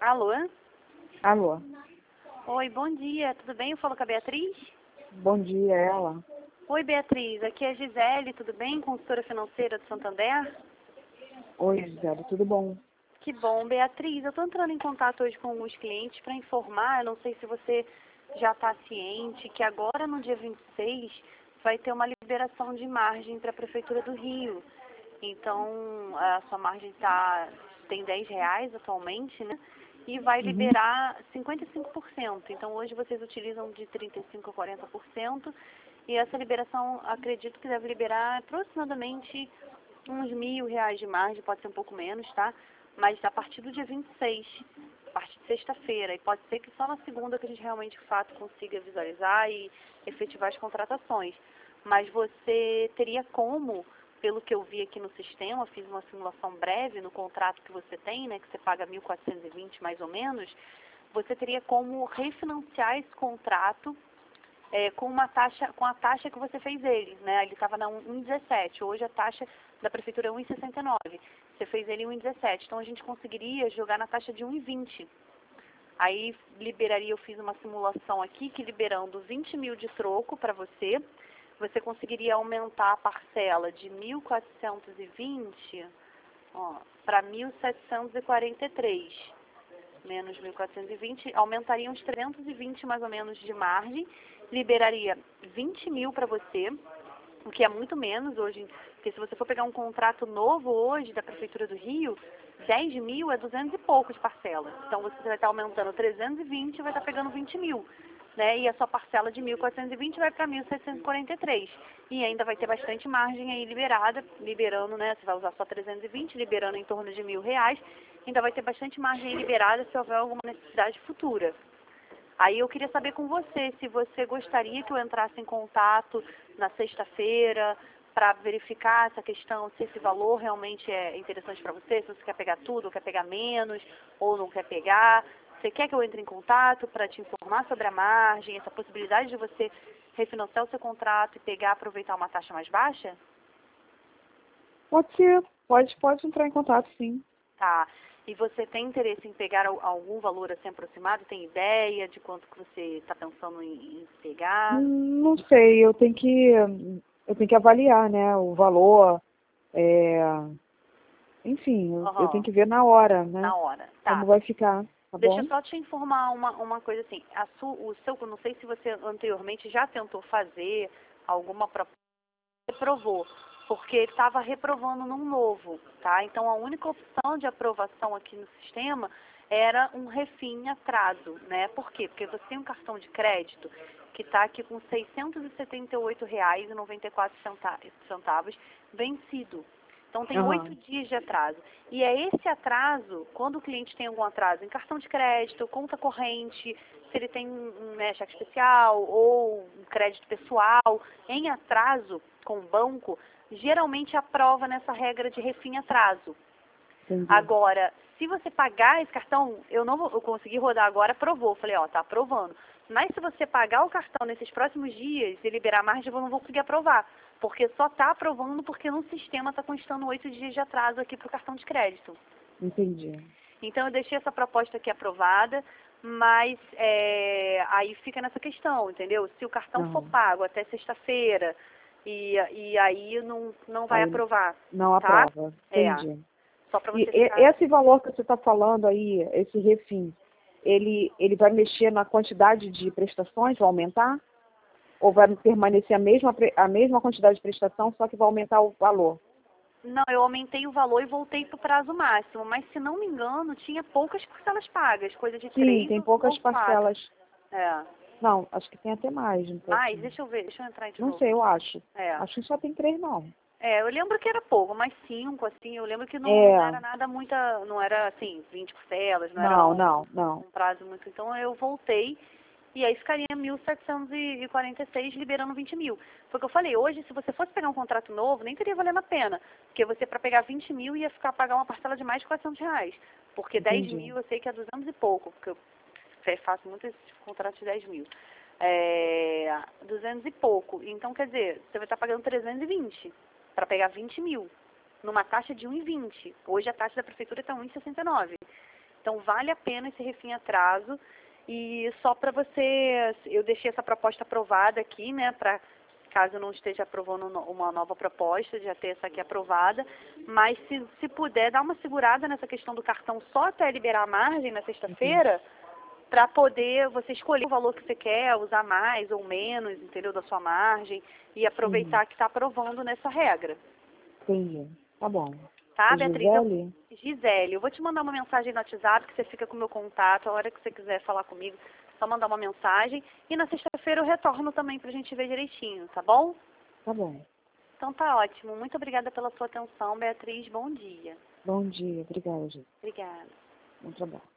Alô? Alô, Oi, bom dia, tudo bem? Eu falo com a Beatriz? bom dia, ela. Oi, Beatriz, aqui é a Gisele, tudo bem? Consultora financeira do Santander? Oi, Gisele, tudo bom? Que bom, Beatriz, eu estou entrando em contato hoje com alguns clientes para informar, eu não sei se você já está ciente, que agora no dia 26 vai ter uma liberação de margem para a Prefeitura do Rio. Então, a sua margem tem R$ 10 atualmente, né? E vai Uhum. liberar 55%. Então, hoje vocês utilizam de 35% a 40%. E essa liberação, acredito que deve liberar aproximadamente uns R$ 1.000 de margem, pode ser um pouco menos, tá? Mas a partir do dia 26, a partir de sexta-feira. E pode ser que só na segunda que a gente realmente, de fato, consiga visualizar e efetivar as contratações. Mas você teria como, pelo que eu vi aqui no sistema, fiz uma simulação breve no contrato que você tem, né, que você paga 1.420 mais ou menos, você teria como refinanciar esse contrato com a taxa que você fez ele, né? Ele estava na 1,17, hoje a taxa da prefeitura é 1,69. Você fez ele em 1,17, então a gente conseguiria jogar na taxa de 1,20. Aí liberaria, eu fiz uma simulação aqui que liberando 20 mil de troco para você, você conseguiria aumentar a parcela de 1.420 para 1.743. Menos 1.420, aumentaria uns 320 mais ou menos de margem, liberaria 20 mil para você, o que é muito menos hoje, porque se você for pegar um contrato novo hoje da Prefeitura do Rio, 10 mil é 200 e pouco de parcela. Então você vai estar aumentando 320 e vai estar pegando 20 mil. Né? E a sua parcela de 1.420 vai para 1.743. E ainda vai ter bastante margem aí liberada, liberando, né? Você vai usar só 320, liberando em torno de R$ 1.000. Ainda vai ter bastante margem aí liberada se houver alguma necessidade futura. Aí eu queria saber com você, se você gostaria que eu entrasse em contato na sexta-feira para verificar essa questão, se esse valor realmente é interessante para você, se você quer pegar tudo, ou quer pegar menos, ou não quer pegar. Você quer que eu entre em contato para te informar sobre a margem, essa possibilidade de você refinanciar o seu contrato e aproveitar uma taxa mais baixa? Pode ser, pode entrar em contato, sim. Tá. E você tem interesse em pegar algum valor assim aproximado? Tem ideia de quanto que você está pensando em pegar? Não sei, eu tenho que avaliar, né, o valor, é, enfim, eu tenho Aham, que ver na hora, né, na hora. como Tá. vai ficar, tá Deixa eu bom? só te informar uma coisa assim. Não sei se você anteriormente já tentou fazer alguma proposta, reprovou, porque ele estava reprovando num novo, tá? Então a única opção de aprovação aqui no sistema era um refim atraso, né? Por quê? Porque você tem um cartão de crédito que está aqui com R$ 678,94 vencido. Então tem 8 Aham, dias de atraso. E é esse atraso, quando o cliente tem algum atraso em cartão de crédito, conta corrente, se ele tem né, cheque especial ou um crédito pessoal, em atraso com o banco, geralmente aprova nessa regra de refim atraso. entendi. Agora, se você pagar esse cartão, eu consegui rodar agora, aprovou. Falei, ó, tá aprovando. Mas se você pagar o cartão nesses próximos dias e liberar margem, eu não vou conseguir aprovar. Porque só tá aprovando porque no sistema está constando 8 dias de atraso aqui para o cartão de crédito. Entendi. Então eu deixei essa proposta aqui aprovada, mas aí fica nessa questão, entendeu? Se o cartão for Aham. pago até sexta-feira e aí não vai Aí aprovar, não tá? aprova, É, entendi. só para E você ficar. esse valor que você está falando aí, esse refim, ele vai mexer na quantidade de prestações, vai aumentar? Ou vai permanecer a mesma quantidade de prestação, só que vai aumentar o valor? Não, eu aumentei o valor e voltei para o prazo máximo, mas se não me engano, tinha poucas parcelas pagas, coisa de Sim, 3 tem poucas ou 4. parcelas. É. Não, acho que tem até mais, um Mas, pouquinho. deixa eu ver, deixa eu entrar de Não novo sei, eu aqui. acho. É. Acho que só tem 3, não. Eu lembro que era pouco, mas 5, assim, eu lembro que não É, era nada muita, não era assim, 20 parcelas, não era não, não, não. um prazo muito. Então eu voltei e aí ficaria 1.746 liberando 20 mil. Foi o que eu falei, hoje se você fosse pegar um contrato novo, nem teria valendo a pena. Porque você para pegar 20 mil ia ficar pagar uma parcela de mais de R$ 400. Porque 10 Entendi. mil eu sei que é 200 e pouco, porque eu faço muitos contratos de 10 mil. 200 e pouco. Então, quer dizer, você vai estar pagando 320 para pegar 20 mil, numa taxa de 1,20. Hoje a taxa da prefeitura está 1,69. Então, vale a pena esse refim atraso. E só para você, eu deixei essa proposta aprovada aqui, né, para caso não esteja aprovando uma nova proposta, já ter essa aqui aprovada, mas se puder, dar uma segurada nessa questão do cartão só até liberar a margem na sexta-feira, para poder você escolher o valor que você quer, usar mais ou menos, entendeu, da sua margem, e aproveitar que está aprovando nessa regra. Entendi. Tá bom. Tá, É Beatriz? Gisele? Gisele, eu vou te mandar uma mensagem no WhatsApp, que você fica com o meu contato, a hora que você quiser falar comigo, só mandar uma mensagem. E na sexta-feira eu retorno também pra gente ver direitinho, tá bom? Tá bom. Então tá ótimo. Muito obrigada pela sua atenção, Beatriz. Bom dia. Bom dia. Obrigada, Gisele. Obrigada. Bom trabalho.